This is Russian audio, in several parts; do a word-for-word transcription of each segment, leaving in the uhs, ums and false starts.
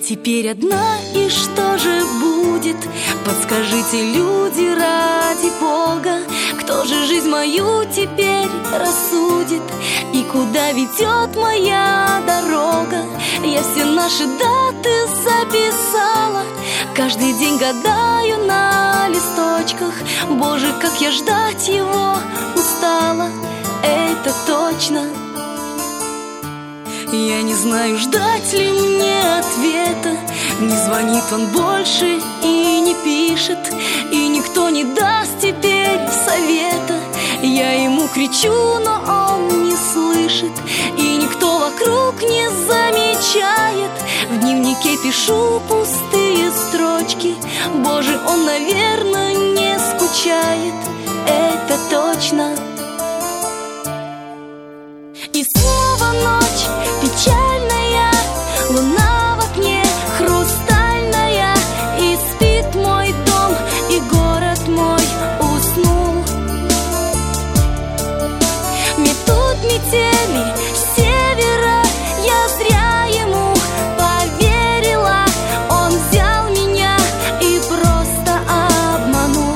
теперь одна, и что же будет? Подскажите, люди, ради Бога, кто же жизнь мою теперь рассудит? И куда ведет моя дорога? Я все наши даты записала, каждый день гадаю на листочках. Боже, как я ждать его устала, это точно. Я не знаю, ждать ли мне ответа. Не звонит он больше и не пишет, и никто не даст теперь совета. Я ему кричу, но он не слышит, и никто вокруг не замечает. В дневнике пишу пустые строчки. Боже, он, наверное, не скучает, это точно. И снова ночь печальная, луна в окне хрустальная, и спит мой дом, и город мой уснул. Метут метели с севера, я зря ему поверила. Он взял меня и просто обманул.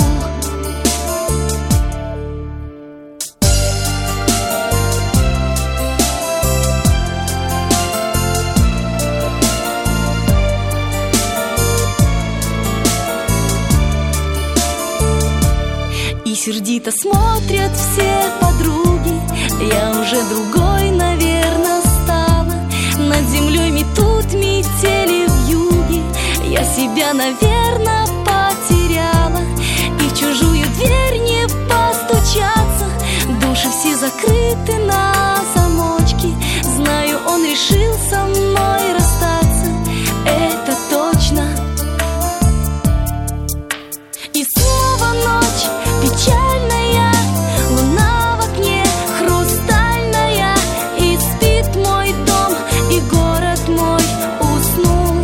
И сердито смотрят все подруги, я уже другой, наверное, стала. Над землей метут метели вьюги, я себя, наверное, потеряла. И в чужую дверь не постучаться, души все закрыты на замочки. Знаю, он решил со мной расстаться, это точно. И снова ночь печальная, луна в окне хрустальная, и спит мой дом, и город мой уснул.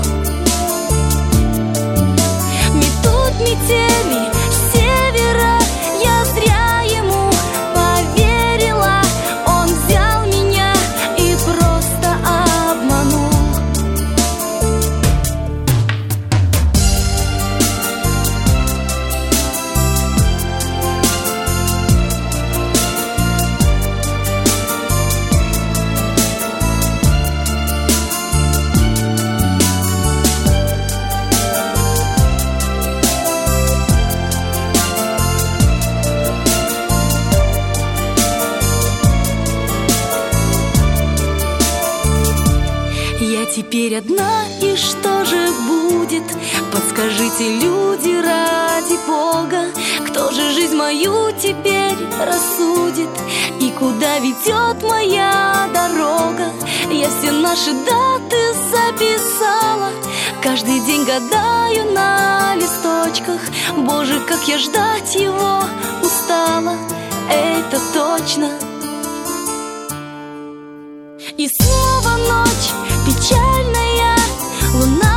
Метут метели с севера, я зря ему поверила. Он взял меня и просто обманул. Я теперь одна, и что же будет? Подскажите, люди, ради Бога, кто же жизнь мою теперь рассудит? И куда ведет моя дорога? Я все наши даты записала, каждый день гадаю на листочках. Боже, как я ждать его устала, это точно. И снова ночь печальная, луна